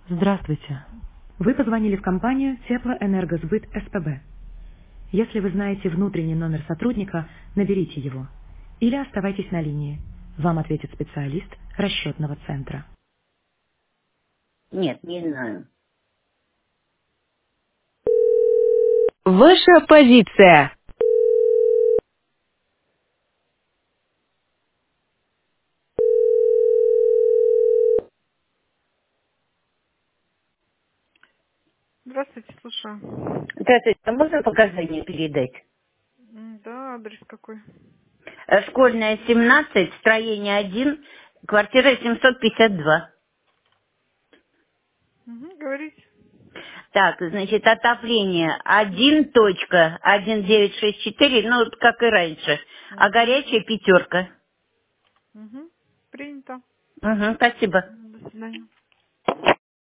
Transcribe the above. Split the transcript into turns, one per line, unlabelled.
Здравствуйте. Вы позвонили в компанию Теплоэнергосбыт СПБ. Если вы знаете внутренний номер сотрудника, наберите его. Или оставайтесь на линии. Вам ответит специалист расчетного центра.
Нет, не знаю.
Ваша позиция.
Здравствуйте, слушаю.
Здравствуйте, а можно показания передать?
Да, адрес какой?
Школьная, 17, строение 1, квартира 752.
Говорите.
Так, значит, отопление 1.1964, ну, вот как и раньше. А
Угу.
горячая пятерка.
Угу. Принято.
Угу, спасибо.
До свидания.